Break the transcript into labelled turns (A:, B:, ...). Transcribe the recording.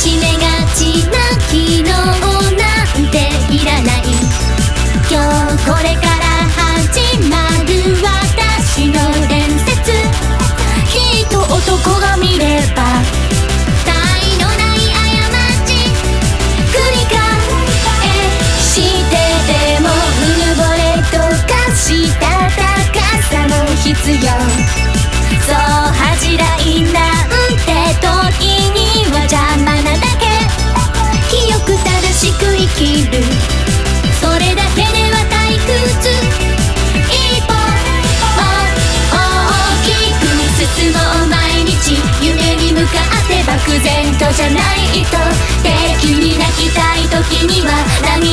A: しめがちな昨日なんていらない。今日これから始まる私の伝説、きっと男が見れば他愛のない過ち繰り返してでもうぬぼれとかした高さも必要。そう恥じらいなんて時には邪魔なだけ。清く正しく生きる、それだけでは退屈。一歩大きく進もう毎日、夢に向かって漠然とじゃないと。敵に泣きたい時には涙